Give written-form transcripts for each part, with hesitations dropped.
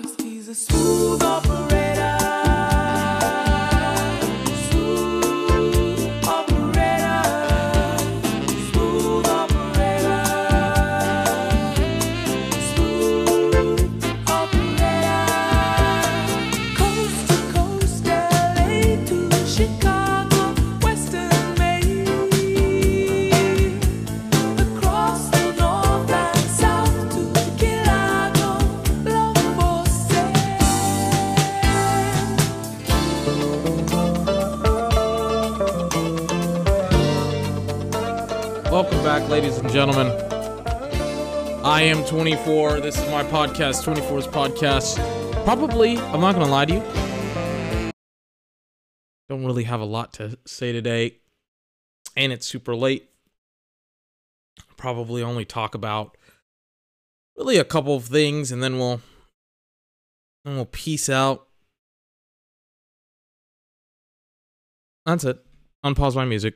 He's a smooth operator. Smooth operator. Smooth operator. Smooth operator. Coast to coast, LA to Chicago, Western Maine. Across the north and south to Chicago, love for sale. Welcome back, ladies and gentlemen. I am 24. This is my podcast, 24's podcast. Probably, I'm not going to lie to you, don't really have a lot to say today, and it's super late. Probably only talk about really a couple of things, and then we'll peace out. That's it. Unpause my music.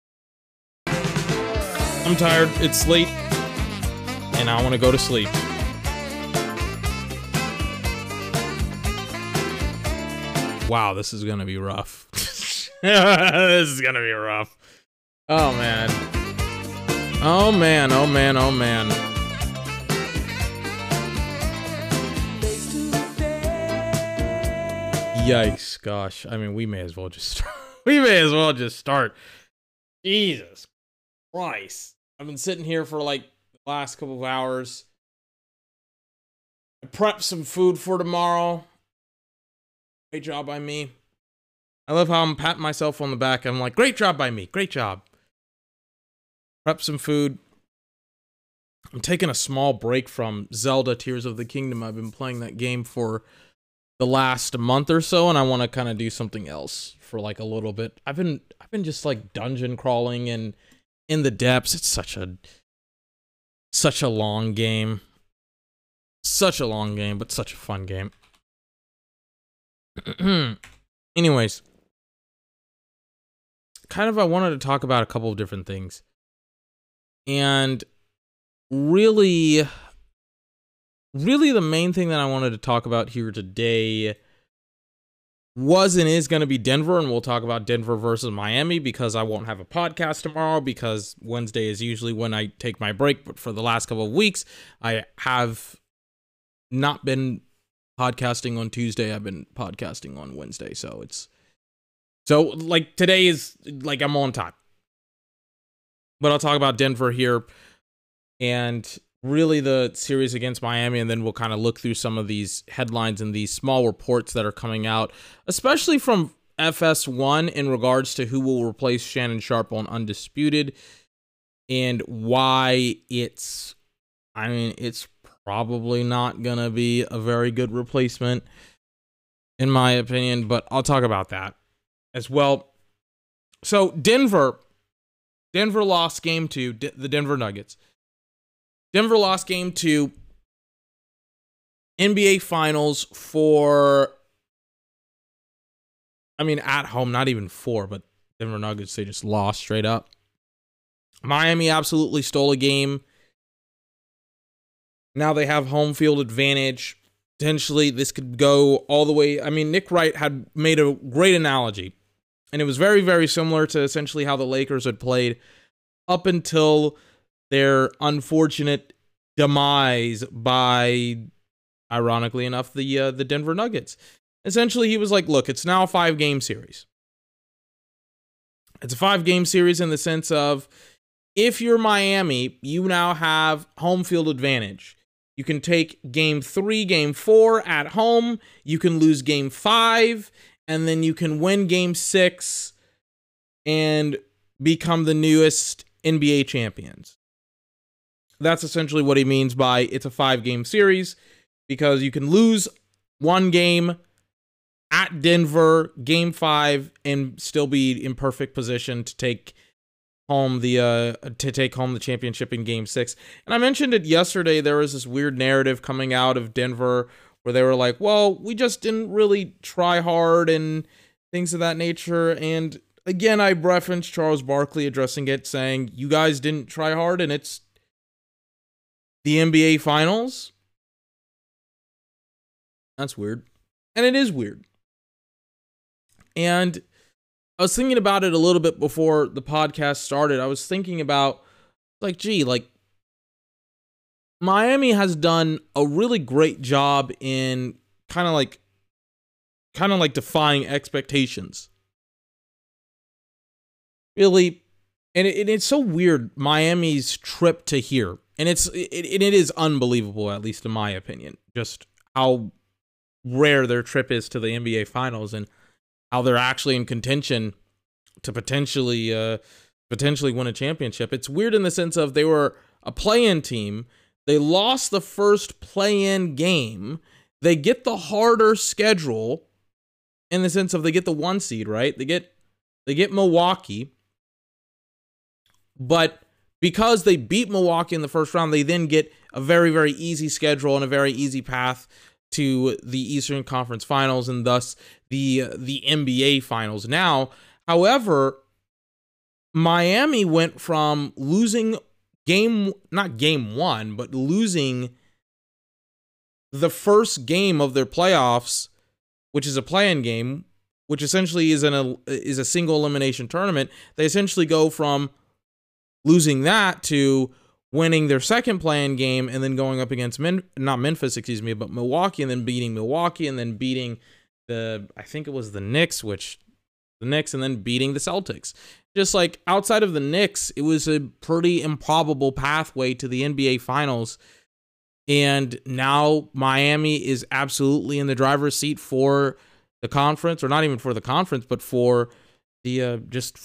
I'm tired, it's late, and I want to go to sleep. Wow, this is gonna be rough. This is gonna be rough. Oh man. Oh man, oh man, oh man. Yikes, gosh. I mean, we may as well just start. Jesus Christ. I've been sitting here for like the last couple of hours. I prepped some food for tomorrow. Great job by me. I love how I'm patting myself on the back. I'm like, great job by me. Great job. Prep some food. I'm taking a small break from Zelda Tears of the Kingdom. I've been playing that game for the last month or so, and I want to kind of do something else for like a little bit. I've been just like dungeon crawling and in the depths. It's such a long game. Such a long game, but such a fun game. Anyways, I wanted to talk about a couple of different things. And really the main thing that I wanted to talk about here today was and is going to be Denver, and we'll talk about Denver versus Miami because I won't have a podcast tomorrow because Wednesday is usually when I take my break, but for the last couple of weeks, I have not been podcasting on Tuesday. I've been podcasting on Wednesday, so like today is like I'm on time. But I'll talk about Denver here and really the series against Miami, and then we'll kind of look through some of these headlines and these small reports that are coming out, especially from FS1 in regards to who will replace Shannon Sharpe on Undisputed and why it's probably not gonna be a very good replacement in my opinion, but I'll talk about that as well. So Denver lost game 2, the Denver Nuggets. Denver lost game 2, NBA Finals at home, not even 4, but Denver Nuggets, they just lost straight up. Miami absolutely stole a game. Now they have home field advantage. Potentially, this could go all the way. I mean, Nick Wright had made a great analogy, and it was very, very similar to essentially how the Lakers had played up until their unfortunate demise by, ironically enough, the Denver Nuggets. Essentially, he was like, look, it's now a 5-game series. It's a 5-game series in the sense of, if you're Miami, you now have home field advantage. You can take game 3, game 4 at home. You can lose game 5, and then you can win game 6 and become the newest NBA champions. That's essentially what he means by it's a 5-game series, because you can lose one game at Denver, game 5, and still be in perfect position to take home the championship in game 6. And I mentioned it yesterday. There was this weird narrative coming out of Denver where they were like, well, we just didn't really try hard and things of that nature. And again, I referenced Charles Barkley addressing it, saying, you guys didn't try hard, and it's the NBA Finals. That's weird. And it is weird. And I was thinking about it a little bit before the podcast started. I was thinking about, like, gee, like, Miami has done a really great job in kind of like defying expectations. Really, and it's so weird, Miami's trip to here. And it is unbelievable, at least in my opinion, just how rare their trip is to the NBA Finals and how they're actually in contention to potentially win a championship. It's weird in the sense of they were a play-in team. They lost the first play-in game. They get the harder schedule in the sense of they get the 1 seed, right? They get Milwaukee. But because they beat Milwaukee in the first round, they then get a very, very easy schedule and a very easy path to the Eastern Conference Finals and thus the NBA Finals. Now, however, Miami went from losing not game 1, but losing the first game of their playoffs, which is a play-in game, which essentially is a single elimination tournament. They essentially go from losing that to winning their second play-in game and then going up against Milwaukee, and then beating Milwaukee, and then beating I think it was the Knicks, and then beating the Celtics. Just like outside of the Knicks, it was a pretty improbable pathway to the NBA Finals. And now Miami is absolutely in the driver's seat for the conference, or not even for the conference, but for the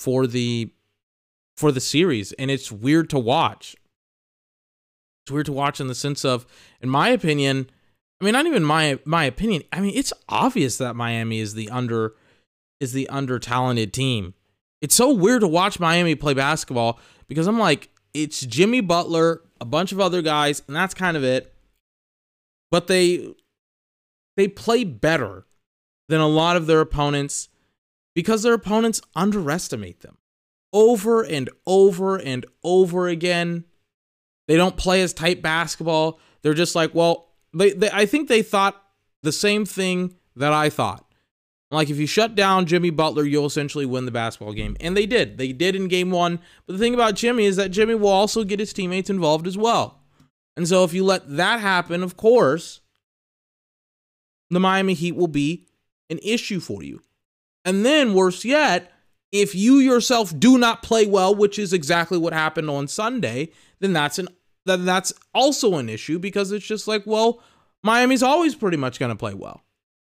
for the series. And it's weird to watch. It's weird to watch in the sense of, in my opinion, I mean, not even my opinion. I mean, it's obvious that Miami is the under talented team. It's so weird to watch Miami play basketball because I'm like, it's Jimmy Butler, a bunch of other guys, and that's kind of it. But they play better than a lot of their opponents because their opponents underestimate them over and over and over again. They don't play as tight basketball. They're just like, well, I think they thought the same thing that I thought. Like, if you shut down Jimmy Butler, you'll essentially win the basketball game. And they did. They did in game 1. But the thing about Jimmy is that Jimmy will also get his teammates involved as well. And so if you let that happen, of course, the Miami Heat will be an issue for you. And then, worse yet, if you yourself do not play well, which is exactly what happened on Sunday, then that's also an issue, because it's just like, well, Miami's always pretty much going to play well.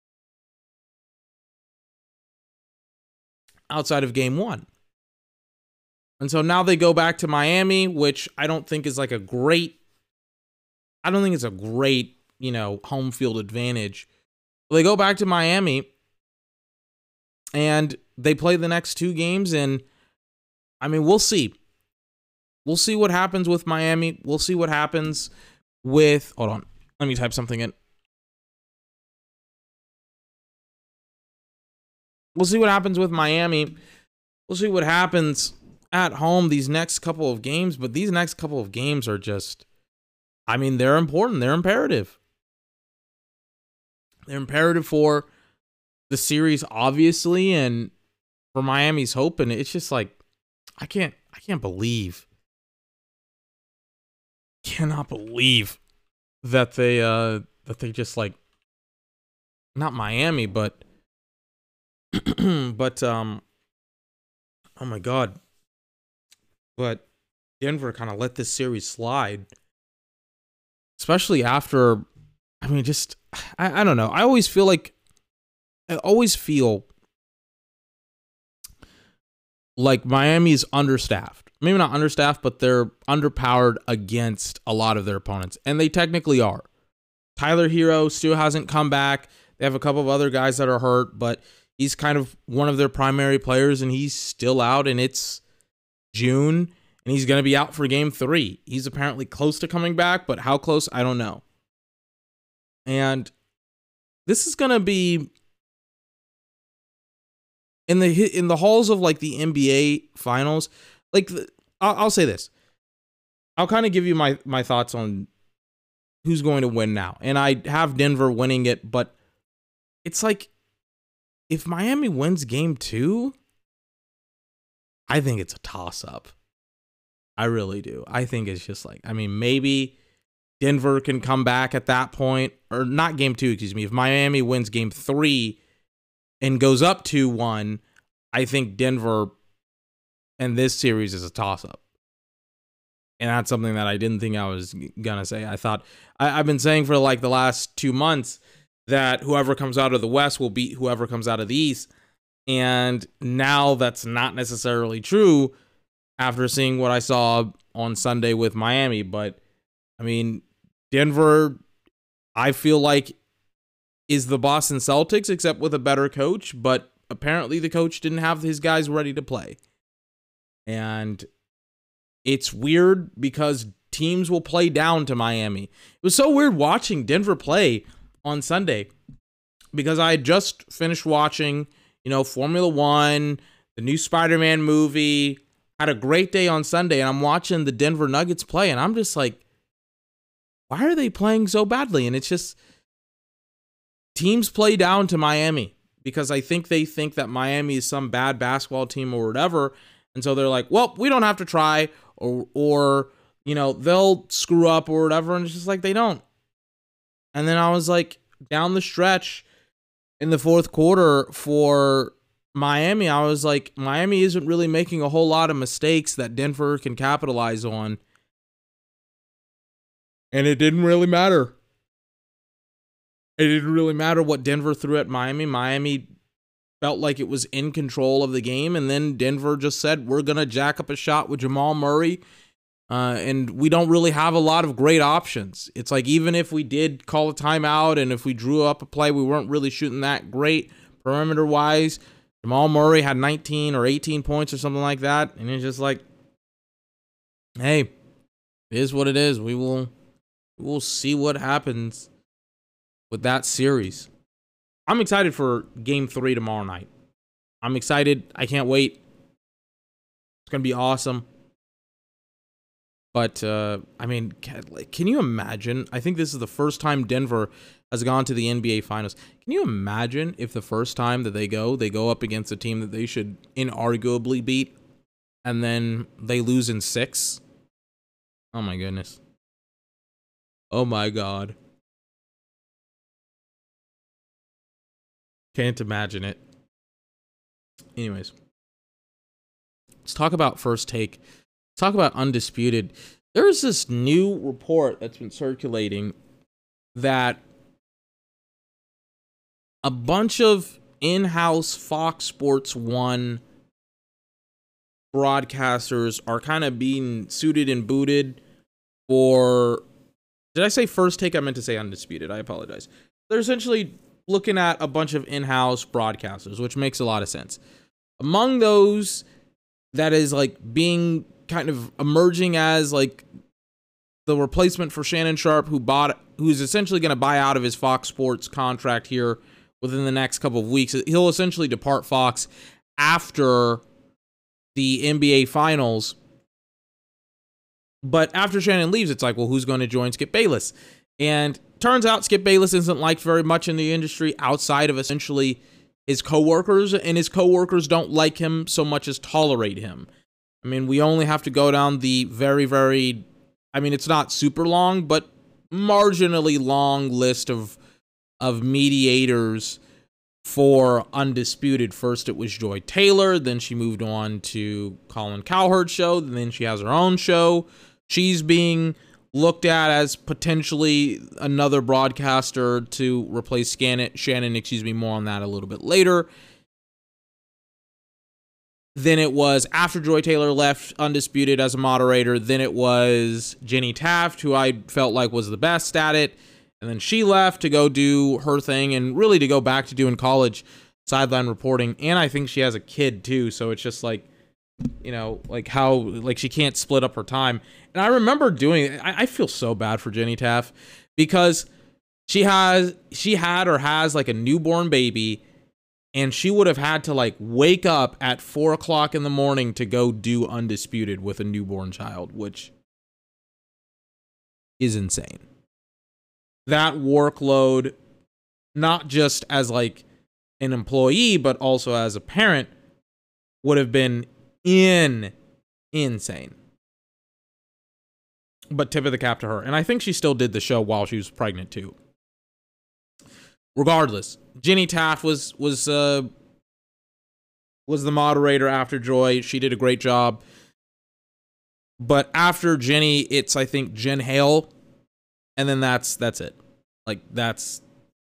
Outside of game 1. And so now they go back to Miami, which I don't think is like a great, home field advantage. Well, they go back to Miami and they play the next 2 games, and I mean, we'll see. We'll see what happens with Miami. We'll see what happens with, hold on, let me type something in. We'll see what happens with Miami. We'll see what happens at home these next couple of games. But these next couple of games are just, I mean, they're important. They're imperative. They're imperative for the series, obviously, and for Miami's hope. And it's just like, I cannot believe that they just, like, not Miami, but oh my God. But Denver kind of let this series slide. Especially after, I mean, just, I don't know. I always feel like Miami is understaffed. Maybe not understaffed, but they're underpowered against a lot of their opponents. And they technically are. Tyler Hero still hasn't come back. They have a couple of other guys that are hurt, but he's kind of one of their primary players, and he's still out, and it's June, and he's going to be out for game 3. He's apparently close to coming back, but how close, I don't know. And this is going to be in the halls of, like, the NBA Finals. Like, I'll say this. I'll kind of give you my thoughts on who's going to win now. And I have Denver winning it, but it's like, if Miami wins game 2, I think it's a toss-up. I really do. I think it's just like, I mean, maybe Denver can come back at that point, or not game 2, excuse me. If Miami wins game 3 and goes up 2-1, I think Denver and this series is a toss-up. And that's something that I didn't think I was going to say. I thought, I've been saying for like the last 2 months that whoever comes out of the West will beat whoever comes out of the East. And now that's not necessarily true after seeing what I saw on Sunday with Miami. But, I mean, Denver, I feel like, is the Boston Celtics, except with a better coach. But apparently the coach didn't have his guys ready to play. And it's weird because teams will play down to Miami. It was so weird watching Denver play on Sunday because I had just finished watching, Formula One, the new Spider-Man movie, had a great day on Sunday, and I'm watching the Denver Nuggets play, and I'm just like, why are they playing so badly? And it's just, teams play down to Miami because I think they think that Miami is some bad basketball team or whatever, and so they're like, well, we don't have to try, or they'll screw up or whatever, and it's just like, they don't. And then I was like, down the stretch in the fourth quarter for Miami, I was like, Miami isn't really making a whole lot of mistakes that Denver can capitalize on. And it didn't really matter. It didn't really matter what Denver threw at Miami. Miami felt like it was in control of the game. And then Denver just said, we're going to jack up a shot with Jamal Murray. And we don't really have a lot of great options. It's like, even if we did call a timeout and if we drew up a play, we weren't really shooting that great perimeter-wise. Jamal Murray had 19 or 18 points or something like that. And it's just like, hey, it is what it is. We'll see what happens with that series. I'm excited for game 3 tomorrow night. I'm excited. I can't wait. It's going to be awesome. But, I mean, can you imagine? I think this is the first time Denver has gone to the NBA Finals. Can you imagine if the first time that they go up against a team that they should inarguably beat, and then they lose in 6? Oh, my goodness. Oh, my God. Can't imagine it. Anyways, let's talk about First Take. Talk about Undisputed. There's this new report that's been circulating that a bunch of in-house Fox Sports 1 broadcasters are kind of being suited and booted for... Did I say First Take? I meant to say Undisputed. I apologize. They're essentially looking at a bunch of in-house broadcasters, which makes a lot of sense. Among those that is like being kind of emerging as like the replacement for Shannon Sharpe, who's essentially going to buy out of his Fox Sports contract here within the next couple of weeks. He'll essentially depart Fox after the NBA Finals. But after Shannon leaves, it's like, well, who's going to join Skip Bayless? And turns out Skip Bayless isn't liked very much in the industry outside of essentially his coworkers, and his coworkers don't like him so much as tolerate him. I mean, we only have to go down the very, very, I mean, it's not super long, but marginally long list of mediators for Undisputed. First, it was Joy Taylor. Then she moved on to Colin Cowherd's show. And then she has her own show. She's being looked at as potentially another broadcaster to replace Shannon. More on that a little bit later. Then it was, after Joy Taylor left Undisputed as a moderator, then it was Jenny Taft, who I felt like was the best at it. And then she left to go do her thing and really to go back to doing college sideline reporting. And I think she has a kid too. So it's just like, like how, like she can't split up her time. And I remember doing it. I feel so bad for Jenny Taft because she had or has like a newborn baby. And she would have had to like wake up at 4 o'clock in the morning to go do Undisputed with a newborn child, which is insane. That workload, not just as like an employee, but also as a parent, would have been insane. But tip of the cap to her. And I think she still did the show while she was pregnant too. Regardless, Ginny Taft was the moderator after Joy. She did a great job. But after Ginny, it's, I think, Jen Hale. And then that's it. Like, that's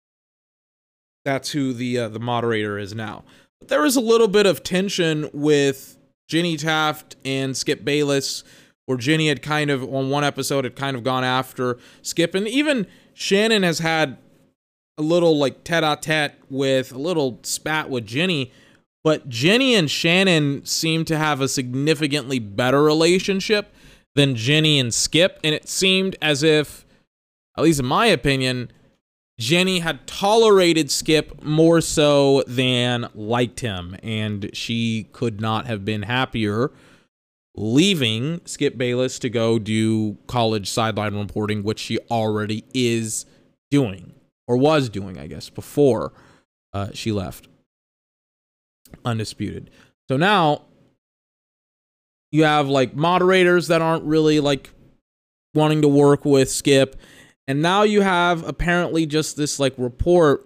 who the moderator is now. But there was a little bit of tension with Ginny Taft and Skip Bayless, where Ginny had kind of, on one episode, had kind of gone after Skip. And even Shannon has had a little, like, tete-a-tete with, a little spat with Ginny. But Ginny and Shannon seem to have a significantly better relationship than Ginny and Skip. And it seemed as if, at least in my opinion, Ginny had tolerated Skip more so than liked him. And she could not have been happier leaving Skip Bayless to go do college sideline reporting, which she already is doing, or was doing, I guess, before she left Undisputed. So now you have like moderators that aren't really like wanting to work with Skip, and now you have apparently just this like report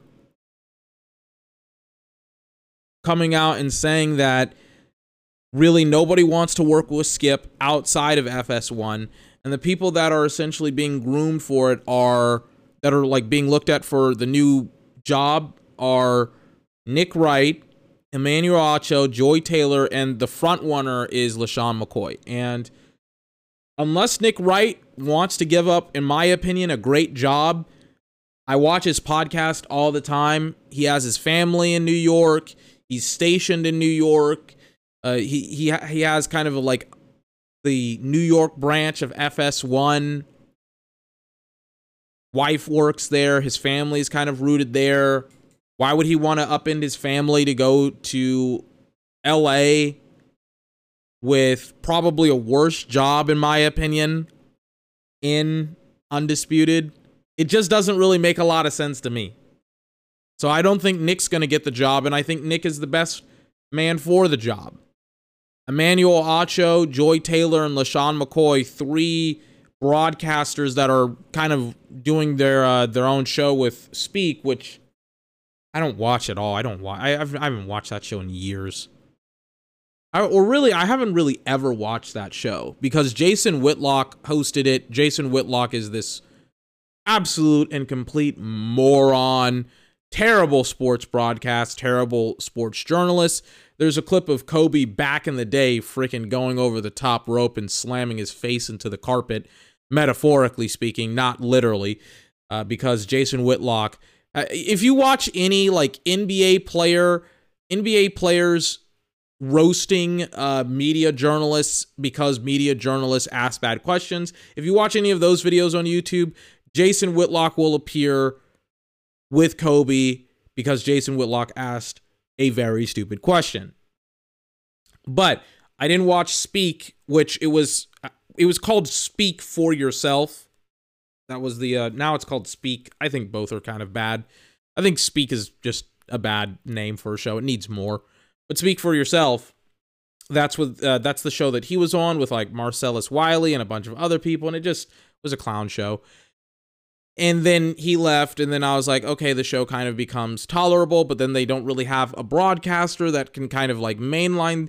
coming out and saying that really nobody wants to work with Skip outside of FS1, and the people that are essentially being groomed for it that are like being looked at for the new job are Nick Wright, Emmanuel Acho, Joy Taylor, and the front runner is LaShawn McCoy. And unless Nick Wright wants to give up, in my opinion, a great job, I watch his podcast all the time. He has his family in New York. He's stationed in New York. He has kind of like the New York branch of FS1. Wife works there. His family's kind of rooted there. Why would he want to upend his family to go to LA with probably a worse job, in my opinion, in Undisputed? It just doesn't really make a lot of sense to me. So I don't think Nick's going to get the job, and I think Nick is the best man for the job. Emmanuel Acho, Joy Taylor, and LaShawn McCoy, three broadcasters that are kind of doing their own show with Speak, which I don't watch at all. I haven't watched that show in years. I haven't really ever watched that show because Jason Whitlock hosted it. Jason Whitlock is this absolute and complete moron, terrible sports broadcast, terrible sports journalist. There's a clip of Kobe back in the day freaking going over the top rope and slamming his face into the carpet, metaphorically speaking, not literally, because Jason Whitlock, if you watch any like NBA players roasting media journalists because media journalists ask bad questions, if you watch any of those videos on YouTube, Jason Whitlock will appear with Kobe because Jason Whitlock asked a very stupid question. But I didn't watch Speak, which it was called Speak for Yourself. That was the now it's called Speak. I think both are kind of bad. I think Speak is just a bad name for a show. It needs more. But Speak for Yourself, that's the show that he was on with like Marcellus Wiley and a bunch of other people, and it just was a clown show. And then he left, and then I was like, okay, the show kind of becomes tolerable, but then they don't really have a broadcaster that can kind of like mainline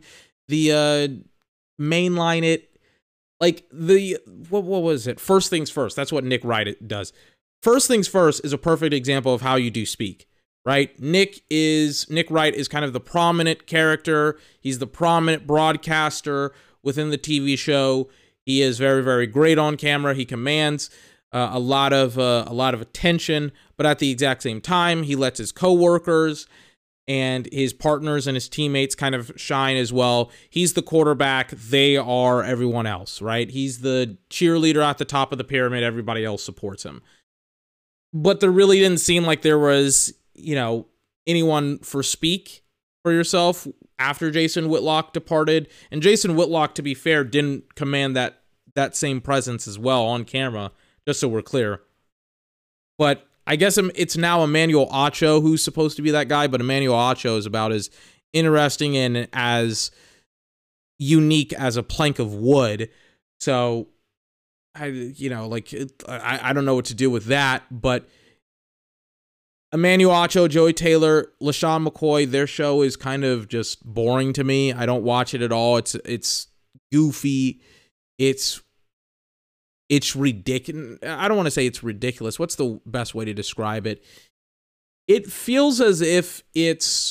it. Like what was it? First Things First. That's what Nick Wright does. First Things First is a perfect example of how you do Speak, right? Nick Wright is kind of the prominent character. He's the prominent broadcaster within the TV show. He is very, very great on camera. He commands a lot of attention, but at the exact same time, he lets his coworkers and his partners and his teammates kind of shine as well. He's the quarterback. They are everyone else, right? He's the cheerleader at the top of the pyramid. Everybody else supports him. But there really didn't seem like there was, anyone for Speak for Yourself after Jason Whitlock departed. And Jason Whitlock, to be fair, didn't command that same presence as well on camera. Just so we're clear. But I guess it's now Emmanuel Acho who's supposed to be that guy, but Emmanuel Acho is about as interesting and as unique as a plank of wood. So, I don't know what to do with that, but Emmanuel Acho, Joey Taylor, LaShawn McCoy, their show is kind of just boring to me. I don't watch it at all. It's goofy. It's ridiculous. I don't want to say it's ridiculous. What's the best way to describe it? It feels as if it's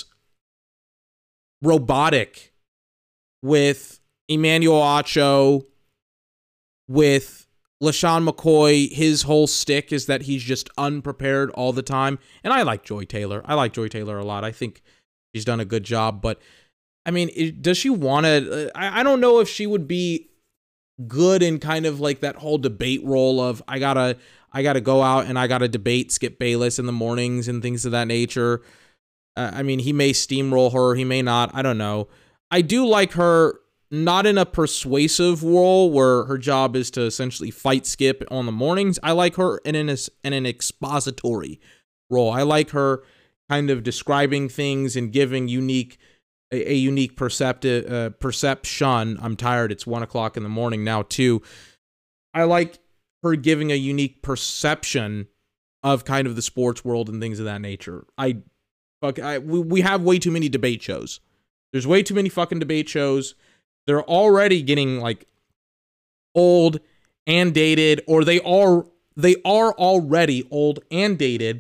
robotic with Emmanuel Acho, with LaShawn McCoy. His whole stick is that he's just unprepared all the time. And I like Joy Taylor. I like Joy Taylor a lot. I think she's done a good job. But, I mean, does she want to... I don't know if she would be good in kind of like that whole debate role of I gotta go out and I gotta debate Skip Bayless in the mornings and things of that nature. I mean, he may steamroll her, he may not. I don't know. I do like her not in a persuasive role where her job is to essentially fight Skip on the mornings. I like her in an expository role. I like her kind of describing things and giving a unique perception. I'm tired. It's 1:00 in the morning now too. I like her giving a unique perception of kind of the sports world and things of that nature. We have way too many debate shows. There's way too many fucking debate shows. They're already getting like old and dated, or they are already old and dated.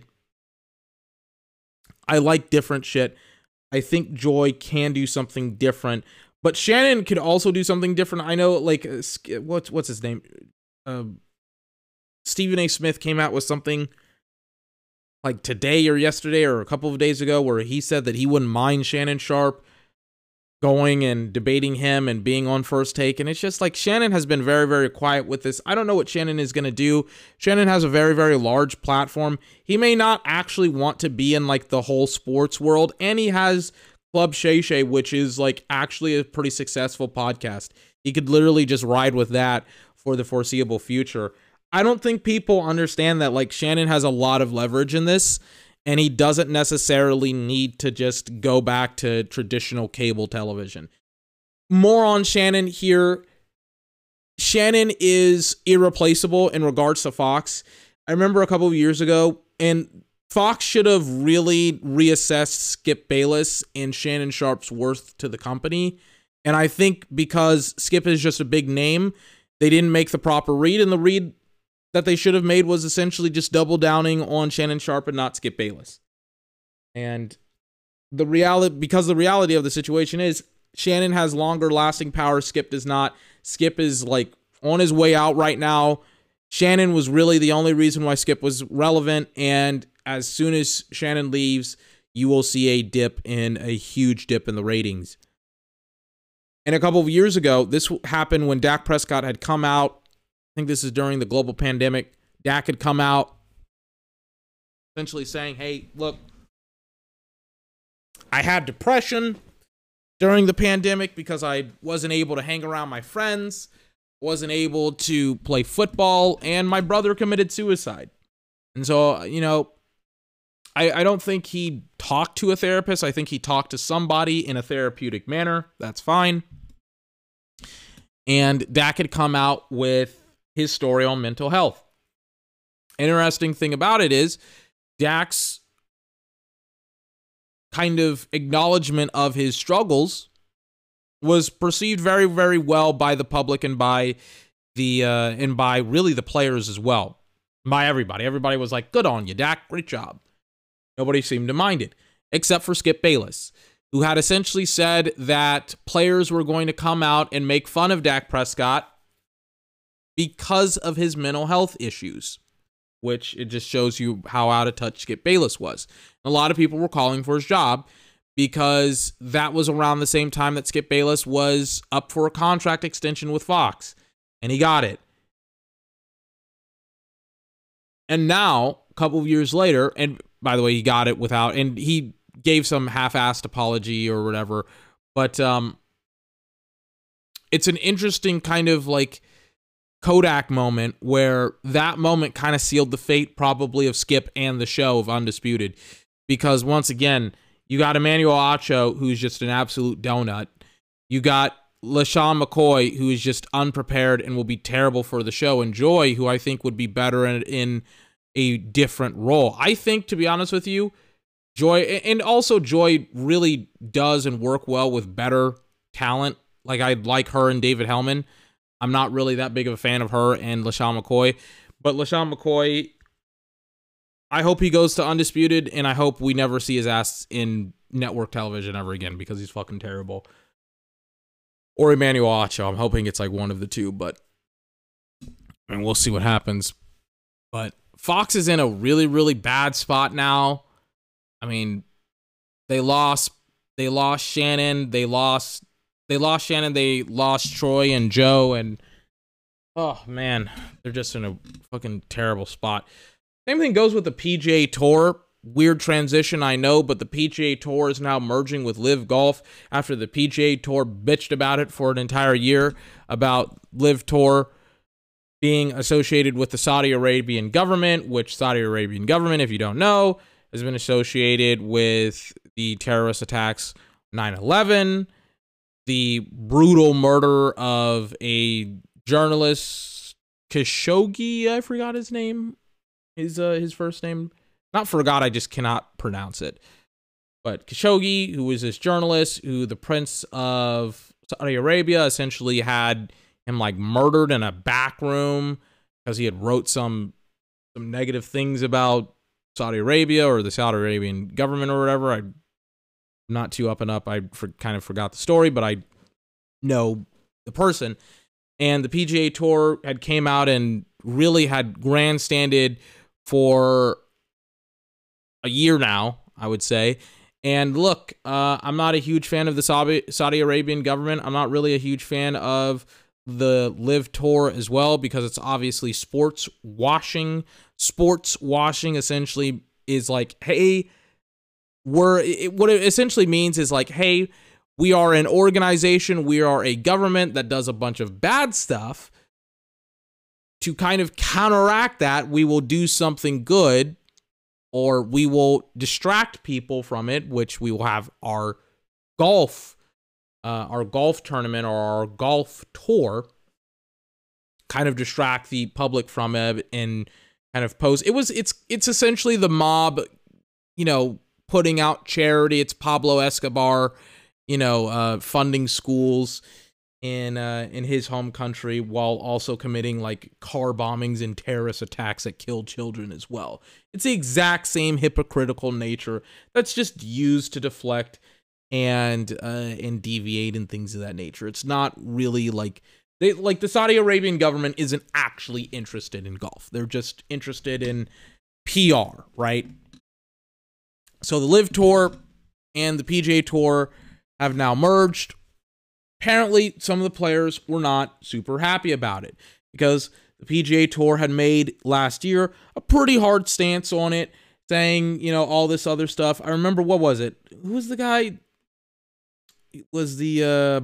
I like different shit. I think Joy can do something different, but Shannon could also do something different. I know, like, what's his name? Stephen A. Smith came out with something like today or yesterday or a couple of days ago where he said that he wouldn't mind Shannon Sharpe going and debating him and being on First Take. And it's just like Shannon has been very, very quiet with this. I don't know what Shannon is going to do. Shannon has a very, very large platform. He may not actually want to be in like the whole sports world. And he has Club Shay Shay, which is like actually a pretty successful podcast. He could literally just ride with that for the foreseeable future. I don't think people understand that like Shannon has a lot of leverage in this. And he doesn't necessarily need to just go back to traditional cable television. More on Shannon here. Shannon is irreplaceable in regards to Fox. I remember a couple of years ago, and Fox should have really reassessed Skip Bayless and Shannon Sharpe's worth to the company. And I think because Skip is just a big name, they didn't make the proper read, and the read that they should have made was essentially just double downing on Shannon Sharpe and not Skip Bayless. And the reality of the situation is Shannon has longer lasting power. Skip does not. Skip is like on his way out right now. Shannon was really the only reason why Skip was relevant. And as soon as Shannon leaves, you will see a huge dip in the ratings. And a couple of years ago, this happened when Dak Prescott had come out. I think this is during the global pandemic. Dak had come out essentially saying, hey, look, I had depression during the pandemic because I wasn't able to hang around my friends, wasn't able to play football, and my brother committed suicide. And so, you know, I don't think he talked to a therapist. I think he talked to somebody in a therapeutic manner. That's fine. And Dak had come out with his story on mental health. Interesting thing about it is Dak's kind of acknowledgement of his struggles was perceived very, very well by the public and by really the players as well. By everybody. Everybody was like, good on you, Dak. Great job. Nobody seemed to mind it, except for Skip Bayless, who had essentially said that players were going to come out and make fun of Dak Prescott because of his mental health issues, which it just shows you how out of touch Skip Bayless was. A lot of people were calling for his job because that was around the same time that Skip Bayless was up for a contract extension with Fox, and he got it. And now, a couple of years later, and by the way, he got it without, and he gave some half-assed apology or whatever, but it's an interesting kind of like Kodak moment where that moment kind of sealed the fate probably of Skip and the show of Undisputed. Because once again, you got Emmanuel Acho, who's just an absolute donut. You got LaShawn McCoy, who is just unprepared and will be terrible for the show, and Joy, who I think would be better in a different role. I think, to be honest with you, Joy, and also Joy really does and work well with better talent. Like, I like her and David Hellman. I'm not really that big of a fan of her and LaShawn McCoy. But LaShawn McCoy, I hope he goes to Undisputed, and I hope we never see his ass in network television ever again because he's fucking terrible. Or Emmanuel Acho. I'm hoping it's like one of the two, but I mean, we'll see what happens. But Fox is in a really, really bad spot now. I mean, they lost Shannon, they lost Troy and Joe, and oh man, they're just in a fucking terrible spot. Same thing goes with the PGA Tour. Weird transition, I know, but the PGA Tour is now merging with Live Golf after the PGA Tour bitched about it for an entire year, about Live Tour being associated with the Saudi Arabian government, which Saudi Arabian government, if you don't know, has been associated with the terrorist attacks 9/11, the brutal murder of a journalist, Khashoggi, I forgot his name, his first name. Not forgot, I just cannot pronounce it. But Khashoggi, who was this journalist, who the Prince of Saudi Arabia essentially had him like murdered in a back room because he had wrote some negative things about Saudi Arabia or the Saudi Arabian government or whatever. I'm not too up and up. I kind of forgot the story, but I know the person. And the PGA Tour had came out and really had grandstanded for a year now, I would say. And look, I'm not a huge fan of the Saudi Arabian government. I'm not really a huge fan of the Live Tour as well, because it's obviously sports washing. Sports washing essentially is like, hey, what it essentially means is like, hey, we are an organization, we are a government that does a bunch of bad stuff. To kind of counteract that, we will do something good, or we will distract people from it, which we will have our golf tournament or our golf tour kind of distract the public from it and kind of pose. It's essentially the mob, putting out charity. It's Pablo Escobar, funding schools in his home country while also committing like car bombings and terrorist attacks that kill children as well. It's the exact same hypocritical nature that's just used to deflect and deviate and things of that nature. It's not really like the Saudi Arabian government isn't actually interested in golf. They're just interested in PR, right? So the Live Tour and the PGA Tour have now merged. Apparently, some of the players were not super happy about it because the PGA Tour had made last year a pretty hard stance on it, saying, all this other stuff. I remember, what was it? Who was the guy? It was the,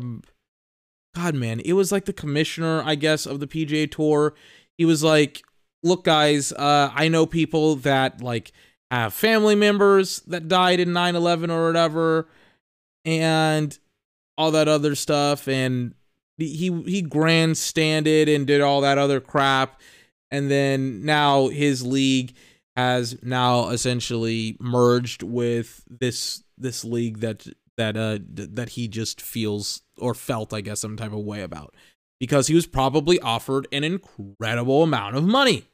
it was like the commissioner, I guess, of the PGA Tour. He was like, look, guys, I know people that, like, have family members that died in 9/11 or whatever, and all that other stuff, and he grandstanded and did all that other crap, and then now his league has now essentially merged with this league that he just feels or felt, I guess, some type of way about, because he was probably offered an incredible amount of money.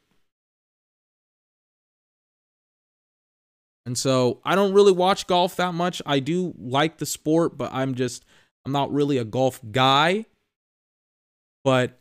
And so I don't really watch golf that much. I do like the sport, but I'm not really a golf guy. But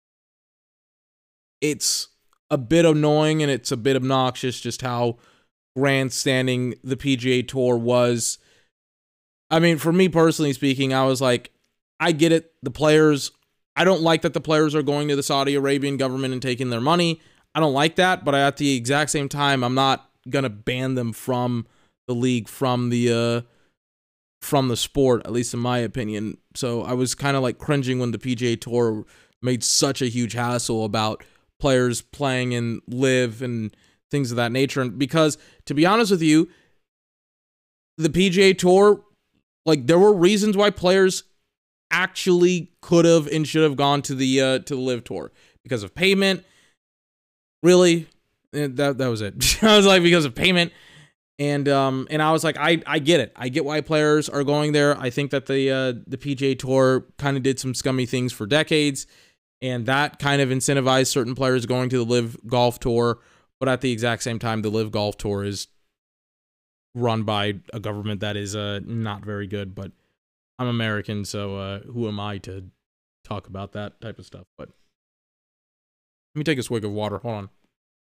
it's a bit annoying and it's a bit obnoxious just how grandstanding the PGA Tour was. I mean, for me personally speaking, I was like, I get it. The players, I don't like that the players are going to the Saudi Arabian government and taking their money. I don't like that, but at the exact same time, I'm not gonna ban them from the league, from the sport, at least in my opinion. So I was kind of like cringing when the PGA Tour made such a huge hassle about players playing in live and things of that nature. And because, to be honest with you, the PGA Tour, like, there were reasons why players actually could have and should have gone to the live tour because of payment. Really, that was it. I was like, because of payment. And I was like, I get it. I get why players are going there. I think that the PGA Tour kind of did some scummy things for decades, and that kind of incentivized certain players going to the Live Golf Tour. But at the exact same time, the Live Golf Tour is run by a government that is not very good. But I'm American, so who am I to talk about that type of stuff? But let me take a swig of water. Hold on.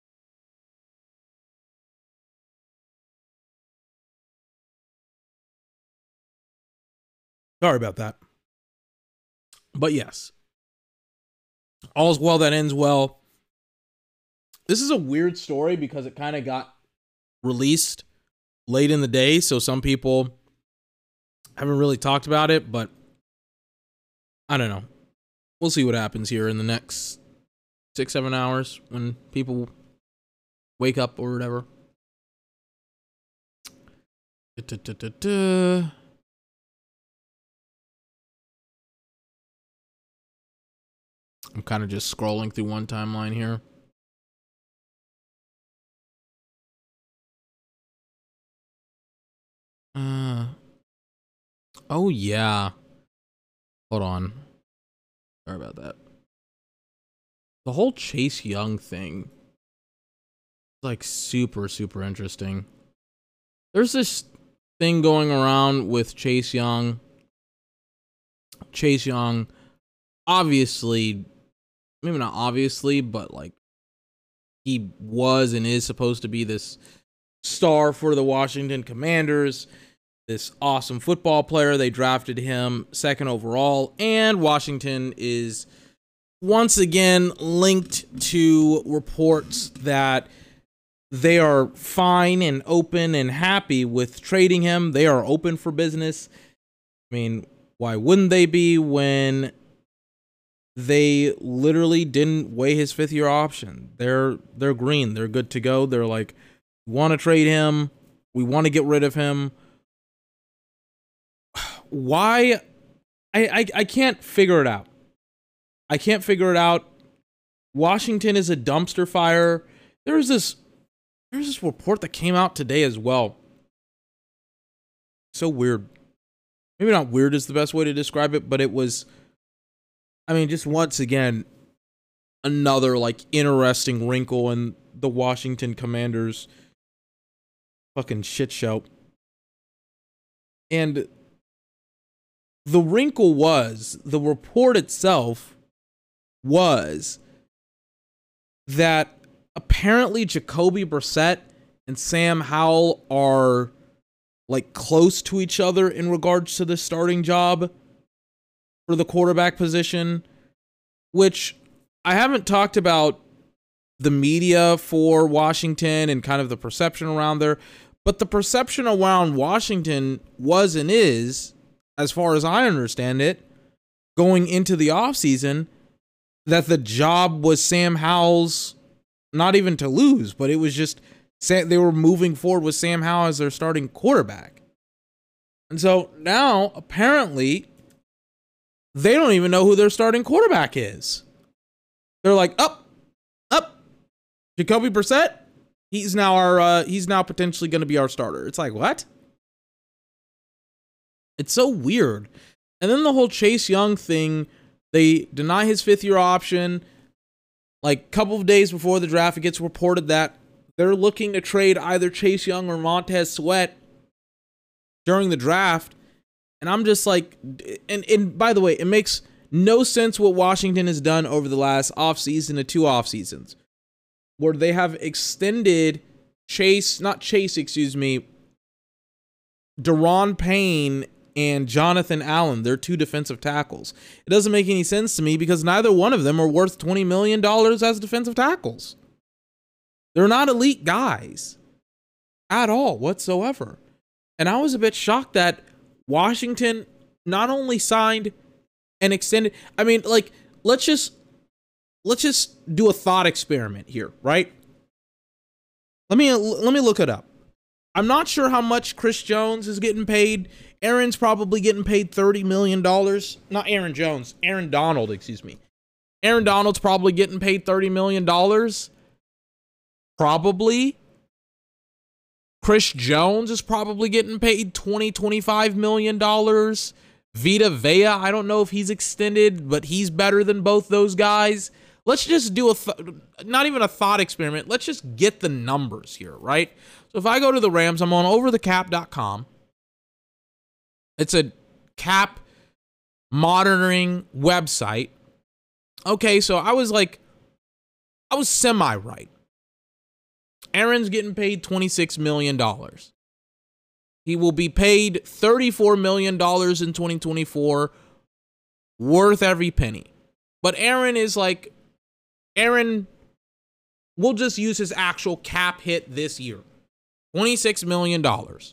Sorry about that. But yes, all's well that ends well. This is a weird story because it kind of got released late in the day, so some people haven't really talked about it, but I don't know. We'll see what happens here in the next 6-7 hours when people wake up or whatever. I'm kind of just scrolling through one timeline here. Oh yeah. Hold on. Sorry about that. The whole Chase Young thing, like, super interesting. There's this thing going around with Chase Young. Chase Young, obviously, maybe not obviously, but like, he was and is supposed to be this star for the Washington Commanders, this awesome football player. They drafted him 2nd overall, and Washington is once again linked to reports that they are fine and open and happy with trading him. They are open for business. I mean, why wouldn't they be when they literally didn't weigh his 5th-year option? They're green. They're good to go. They're like, we want to trade him. We want to get rid of him. Why? I can't figure it out. I can't figure it out. Washington is a dumpster fire. There's this report that came out today as well. So weird. Maybe not weird is the best way to describe it, but it was, I mean, just once again, another like interesting wrinkle in the Washington Commanders fucking shit show. And the wrinkle was, the report itself was that apparently Jacoby Brissett and Sam Howell are like close to each other in regards to the starting job for the quarterback position, which I haven't talked about the media for Washington and kind of the perception around there, but the perception around Washington was and is, as far as I understand it, going into the offseason, that the job was Sam Howell's, not even to lose, but it was just they were moving forward with Sam Howell as their starting quarterback. And so now, apparently, they don't even know who their starting quarterback is. They're like, up, Jacoby Brissett, he's now potentially going to be our starter. It's like, what? It's so weird. And then the whole Chase Young thing, they deny his 5th-year option. Like, a couple of days before the draft, it gets reported that they're looking to trade either Chase Young or Montez Sweat during the draft. And I'm just like, and by the way, it makes no sense what Washington has done over the last offseason to 2 offseasons, where they have extended Daron Payne and Jonathan Allen, they're 2 defensive tackles. It doesn't make any sense to me because neither one of them are worth $20 million as defensive tackles. They're not elite guys at all whatsoever. And I was a bit shocked that Washington not only signed and extended, I mean, like, let's just let's just do a thought experiment here, right? Let me look it up. I'm not sure how much Chris Jones is getting paid. Aaron's probably getting paid $30 million. Not Aaron Jones, Aaron Donald, excuse me. Aaron Donald's probably getting paid $30 million. Probably. Chris Jones is probably getting paid $25 million. Vita Vea, I don't know if he's extended, but he's better than both those guys. Let's just do not even a thought experiment. Let's just get the numbers here, right? So if I go to the Rams, I'm on overthecap.com. It's a cap monitoring website. Okay, so I was semi-right. Aaron's getting paid $26 million. He will be paid $34 million in 2024, worth every penny. But Aaron, we'll just use his actual cap hit this year. $26 million.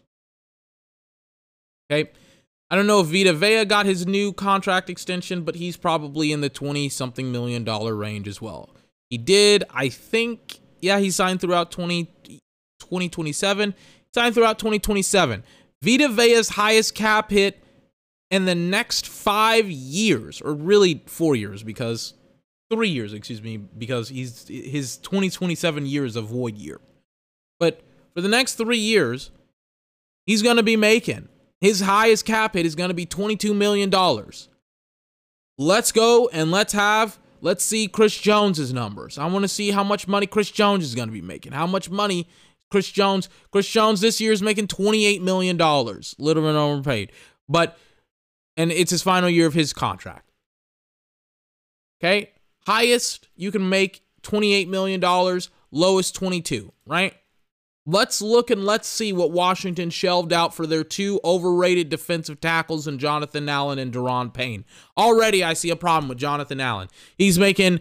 Okay. I don't know if Vita Vea got his new contract extension, but he's probably in the 20-something million dollar range as well. He did, I think, yeah, he signed throughout 2027. Signed throughout 2027. Vita Vea's highest cap hit in the next 5 years, or really 4 years, because 3 years, excuse me, because his 2027 year is a void year. But for the next 3 years, he's going to be making, his highest cap hit is going to be $22 million. Let's go and let's see Chris Jones's numbers. I want to see how much money Chris Jones is going to be making. How much money Chris Jones this year is making $28 million, little bit overpaid. And it's his final year of his contract. Okay? Highest you can make $28 million, lowest 22, right? Let's look and let's see what Washington shelved out for their two overrated defensive tackles in Jonathan Allen and Daron Payne. Already I see a problem with Jonathan Allen. He's making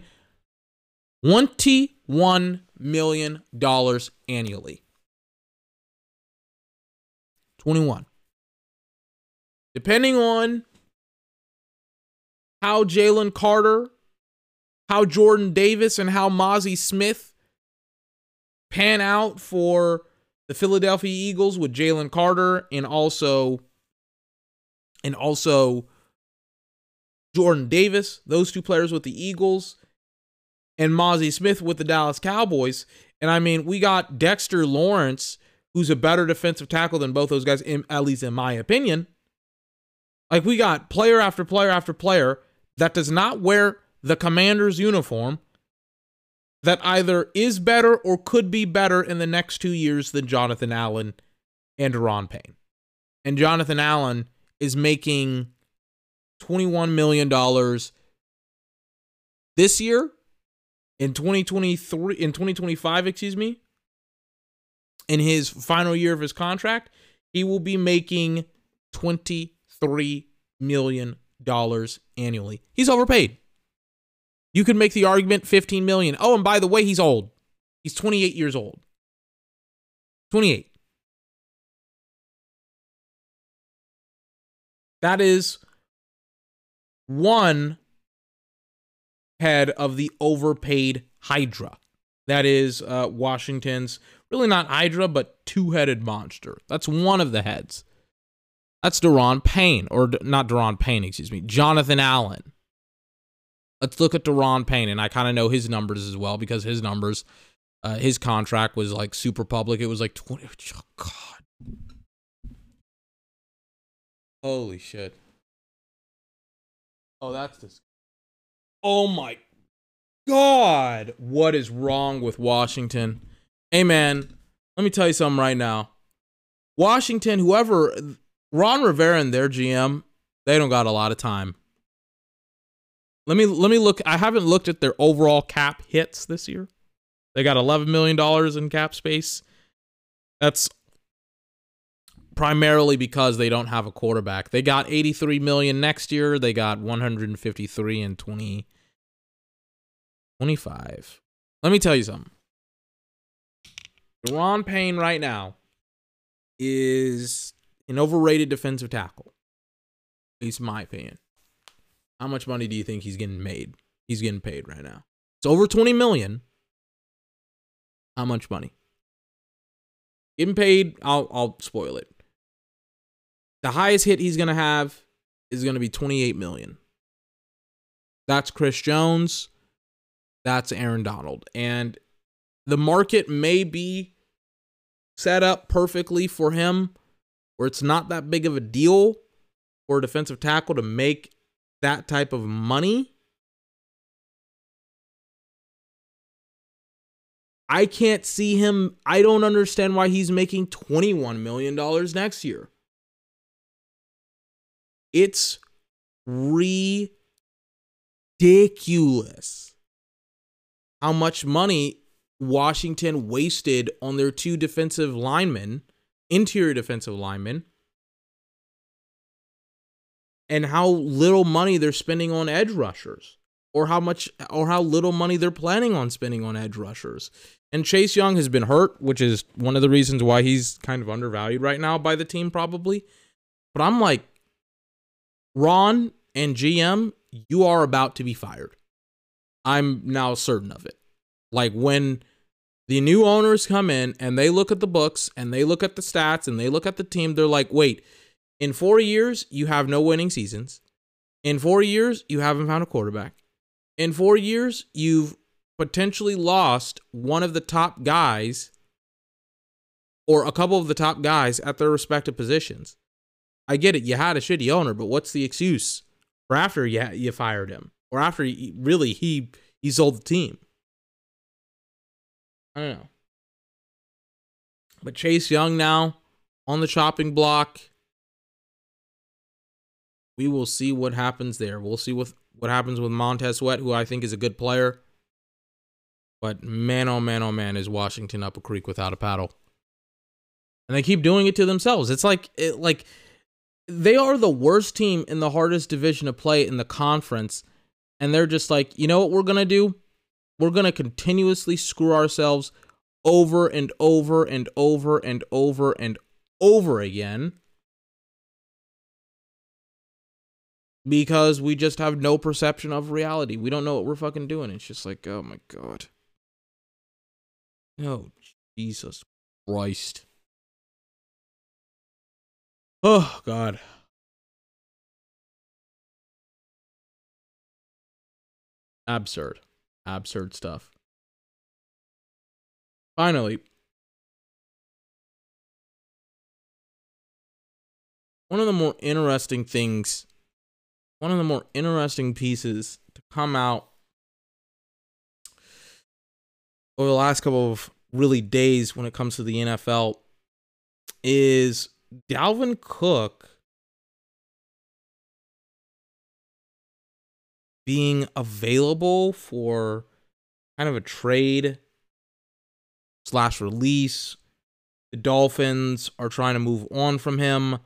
$21 million annually. 21. Depending on how Jalen Carter, how Jordan Davis, and how Mozzie Smith pan out for the Philadelphia Eagles with Jalen Carter and also Jordan Davis, those two players with the Eagles, and Mozzie Smith with the Dallas Cowboys. And I mean, we got Dexter Lawrence, who's a better defensive tackle than both those guys, at least in my opinion. Like, we got player after player after player that does not wear the Commander's uniform that either is better or could be better in the next 2 years than Jonathan Allen and Daron Payne. And Jonathan Allen is making $21 million this year, in 2025, in his final year of his contract, he will be making $23 million annually. He's overpaid. You could make the argument $15 million. Oh, and by the way, he's old. He's 28 years old. 28. That is one head of the overpaid Hydra. That is Washington's, really not Hydra, but two-headed monster. That's one of the heads. That's Daron Payne, or not Daron Payne, excuse me, Jonathan Allen. Let's look at Daron Payne, and I kind of know his numbers as well, because his numbers, his contract was like super public. It was like 20, oh God. Holy shit. Oh, that's this. Oh my God. What is wrong with Washington? Hey man, let me tell you something right now. Washington, Ron Rivera and their GM, they don't got a lot of time. Let me look. I haven't looked at their overall cap hits this year. They got $11 million in cap space. That's primarily because they don't have a quarterback. They got $83 million next year. They got $153 in 2025. Let me tell you something. Daron Payne right now is an overrated defensive tackle. At least in my opinion. How much money do you think he's getting made? He's getting paid right now. It's over 20 million. How much money? Getting paid, I'll spoil it. The highest hit he's going to have is going to be 28 million. That's Chris Jones. That's Aaron Donald. And the market may be set up perfectly for him, where it's not that big of a deal for a defensive tackle to make that type of money. I can't see him. I don't understand why he's making $21 million next year. It's ridiculous how much money Washington wasted on their two defensive linemen, interior defensive linemen, and how little money they're spending on edge rushers, or how little money they're planning on spending on edge rushers. And Chase Young has been hurt, which is one of the reasons why he's kind of undervalued right now by the team, probably. But I'm like, Ron and GM, you are about to be fired. I'm now certain of it. Like, when the new owners come in and they look at the books and they look at the stats and they look at the team, they're like, wait, in 4 years, you have no winning seasons. In 4 years, you haven't found a quarterback. In 4 years, you've potentially lost one of the top guys or a couple of the top guys at their respective positions. I get it. You had a shitty owner, but what's the excuse for after you fired him, or after he sold the team? I don't know. But Chase Young now on the chopping block. We will see what happens there. We'll see what happens with Montez Sweat, who I think is a good player. But man, oh man, oh man, is Washington up a creek without a paddle. And they keep doing it to themselves. It's like they are the worst team in the hardest division to play in the conference. And they're just like, you know what we're going to do? We're going to continuously screw ourselves over and over and over and over and over again, because we just have no perception of reality. We don't know what we're fucking doing. It's just like, oh my God. Oh, Jesus Christ. Oh, God. Absurd. Absurd stuff. Finally, one of the more interesting pieces to come out over the last couple of really days when it comes to the NFL is Dalvin Cook being available for kind of a trade / release. The Dolphins are trying to move on from him.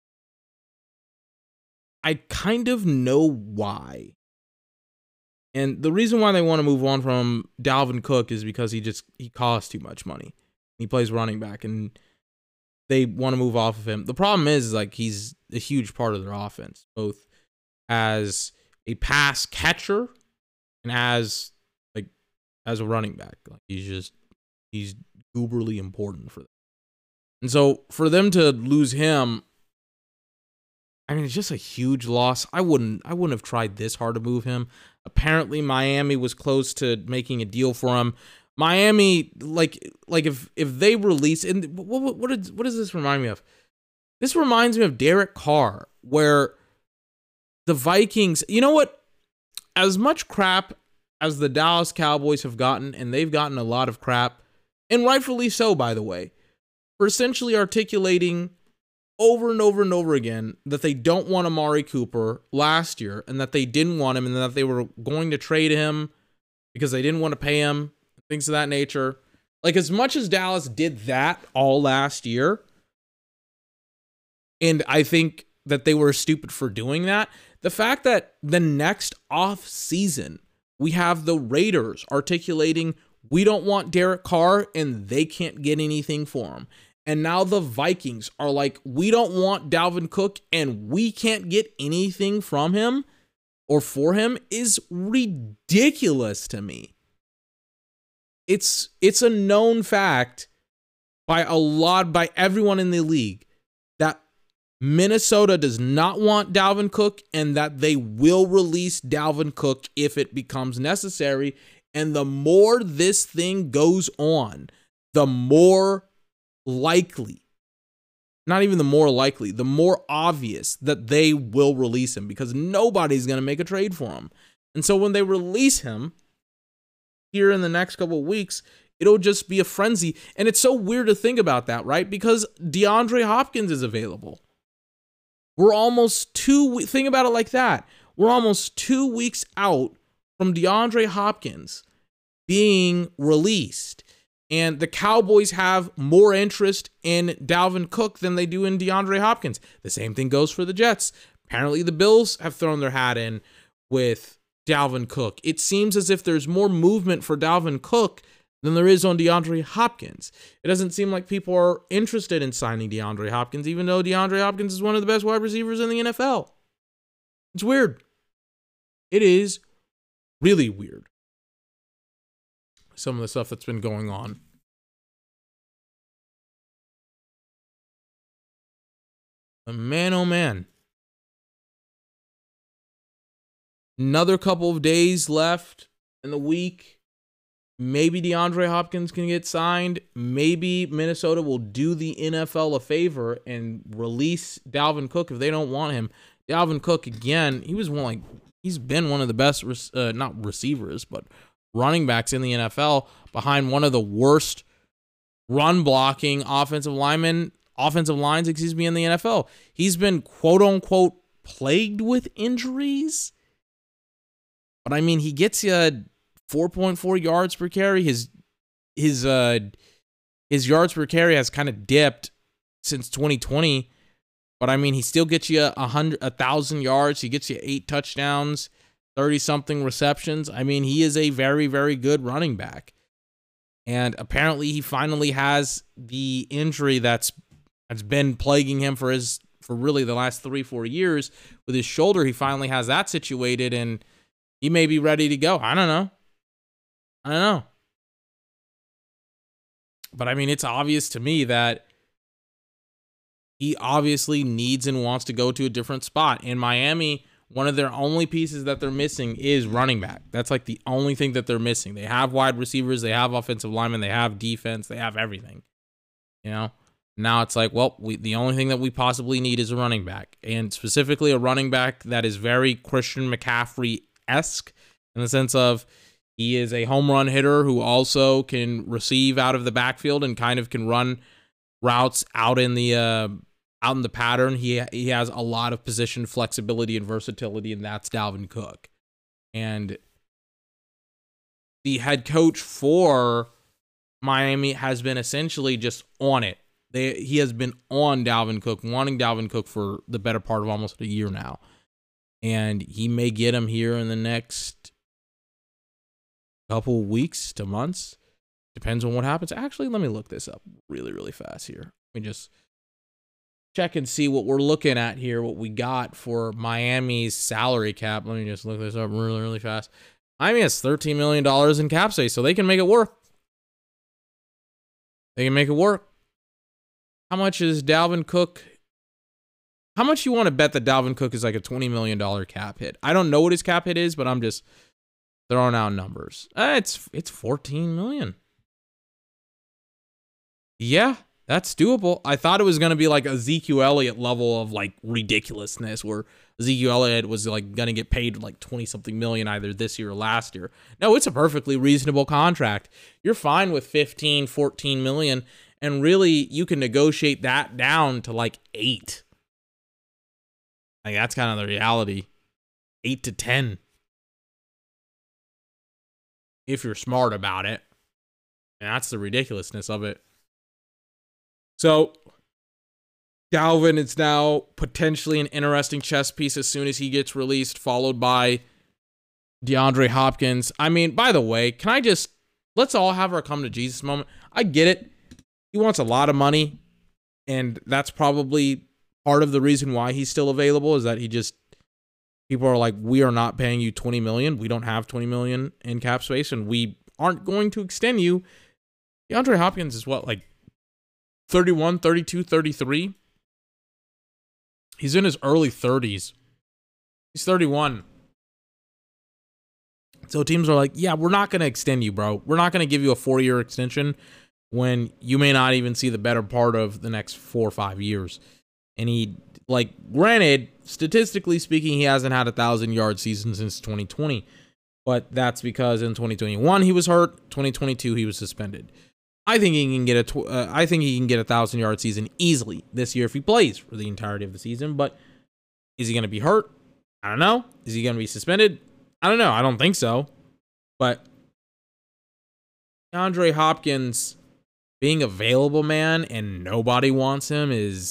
I kind of know why. And the reason why they want to move on from Dalvin Cook is because he costs too much money. He plays running back, and they want to move off of him. The problem is like he's a huge part of their offense, both as a pass catcher and as a running back. Like he's uberly important for them. And so for them to lose him, I mean, it's just a huge loss. I wouldn't have tried this hard to move him. Apparently Miami was close to making a deal for him. Miami, like if they release, and what does this remind me of? This reminds me of Derek Carr, where the Vikings, you know what? As much crap as the Dallas Cowboys have gotten, and they've gotten a lot of crap, and rightfully so, by the way, for essentially articulating over and over and over again that they don't want Amari Cooper last year, and that they didn't want him, and that they were going to trade him because they didn't want to pay him, things of that nature. Like, as much as Dallas did that all last year, and I think that they were stupid for doing that, the fact that the next off season we have the Raiders articulating, we don't want Derek Carr, and they can't get anything for him. And now the Vikings are like, we don't want Dalvin Cook, and we can't get anything from him or for him, is ridiculous to me. it's a known fact by everyone in the league that Minnesota does not want Dalvin Cook and that they will release Dalvin Cook if it becomes necessary. And the more this thing goes on, the more likely, not even the more likely, the more obvious that they will release him, because nobody's going to make a trade for him. And so when they release him here in the next couple of weeks, it'll just be a frenzy. And it's so weird to think about that, right? Because DeAndre Hopkins is available. We're almost think about it like that. We're almost 2 weeks out from DeAndre Hopkins being released. And the Cowboys have more interest in Dalvin Cook than they do in DeAndre Hopkins. The same thing goes for the Jets. Apparently the Bills have thrown their hat in with Dalvin Cook. It seems as if there's more movement for Dalvin Cook than there is on DeAndre Hopkins. It doesn't seem like people are interested in signing DeAndre Hopkins, even though DeAndre Hopkins is one of the best wide receivers in the NFL. It's weird. It is really weird, some of the stuff that's been going on. Man, oh man. Another couple of days left in the week. Maybe DeAndre Hopkins can get signed. Maybe Minnesota will do the NFL a favor and release Dalvin Cook if they don't want him. Dalvin Cook, again, he's been one of the best, not receivers, but running backs in the NFL, behind one of the worst run blocking offensive lines, in the NFL. He's been quote unquote plagued with injuries. But I mean, he gets you 4.4 yards per carry. His yards per carry has kind of dipped since 2020. But I mean, he still gets you 1,000 yards. He gets you 8 touchdowns, 30-something receptions. I mean, he is a very, very good running back. And apparently he finally has the injury that's been plaguing him for really the last 3-4 years with his shoulder. He finally has that situated, and he may be ready to go. I don't know. But I mean, it's obvious to me that he obviously needs and wants to go to a different spot. In Miami, one of their only pieces that they're missing is running back. That's like the only thing that they're missing. They have wide receivers, they have offensive linemen, they have defense, they have everything. You know? Now it's like, well, the only thing that we possibly need is a running back. And specifically a running back that is very Christian McCaffrey-esque in the sense of he is a home run hitter who also can receive out of the backfield and kind of can run routes out in the pattern. He has a lot of position flexibility and versatility, and that's Dalvin Cook. And the head coach for Miami has been essentially just on it. He has been on Dalvin Cook, wanting Dalvin Cook for the better part of almost a year now. And he may get him here in the next couple weeks to months. Depends on what happens. Actually, let me look this up really, really fast here. Let me just check and see what we're looking at here, what we got for Miami's salary cap. Let me just look this up really, really fast. Miami has $13 million in cap space, so they can make it work. They can make it work. How much is Dalvin Cook? How much you want to bet that Dalvin Cook is like a $20 million cap hit? I don't know what his cap hit is, but I'm just throwing out numbers. It's $14 million. Yeah, that's doable. I thought it was going to be like a Ezekiel Elliott level of like ridiculousness where Ezekiel Elliott was like going to get paid like 20-something million either this year or last year. No, it's a perfectly reasonable contract. You're fine with 15, 14 million. And really, you can negotiate that down to like 8. Like, that's kind of the reality. 8 to 10. If you're smart about it. And that's the ridiculousness of it. So, Dalvin is now potentially an interesting chess piece as soon as he gets released, followed by DeAndre Hopkins. I mean, by the way, let's all have our come to Jesus moment. I get it. He wants a lot of money, and that's probably part of the reason why he's still available is that people are like, we are not paying you $20 million. We don't have $20 million in cap space, and we aren't going to extend you. DeAndre Hopkins is what, like 31, 32, 33? He's in his early 30s. He's 31. So teams are like, yeah, we're not going to extend you, bro. We're not going to give you a 4-year extension when you may not even see the better part of the next 4 or 5 years. And he, like, granted, statistically speaking, he hasn't had a 1,000-yard season since 2020. But that's because in 2021 he was hurt. 2022 he was suspended. I think he can get a 1,000-yard season easily this year if he plays for the entirety of the season. But is he going to be hurt? I don't know. Is he going to be suspended? I don't know. I don't think so. But DeAndre Hopkins being available, man, and nobody wants him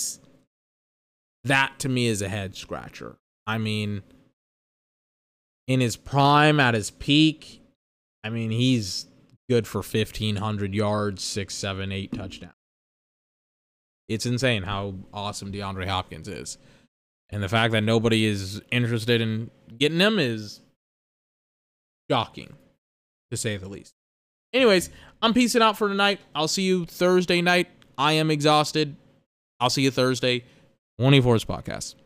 that to me is a head scratcher. I mean, in his prime, at his peak, I mean, he's good for 1,500 yards, 6, 7, 8 touchdowns. It's insane how awesome DeAndre Hopkins is. And the fact that nobody is interested in getting him is shocking, to say the least. Anyways, I'm peacing out for tonight. I'll see you Thursday night. I am exhausted. I'll see you Thursday. 24's podcast.